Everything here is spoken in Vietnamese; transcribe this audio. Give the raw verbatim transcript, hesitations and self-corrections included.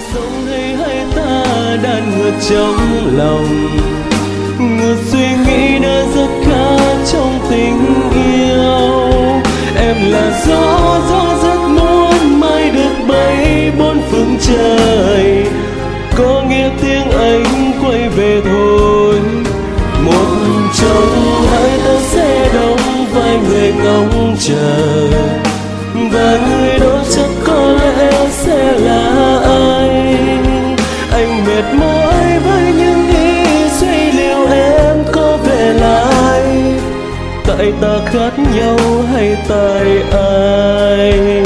sống hay hay ta đan ngược trong lòng, ngược suy nghĩ đã rất khá trong tình yêu. Em là gió, gió rất muốn mai được bay bốn phương trời, có nghe tiếng anh quay về thôi. Một trong hai ta sẽ đóng vai người ngóng chờ, và người đó chắc có lẽ sẽ là anh. Anh mệt mỏi với những ý suy liệu em có về lại, tại ta khác nhau hay tại ai?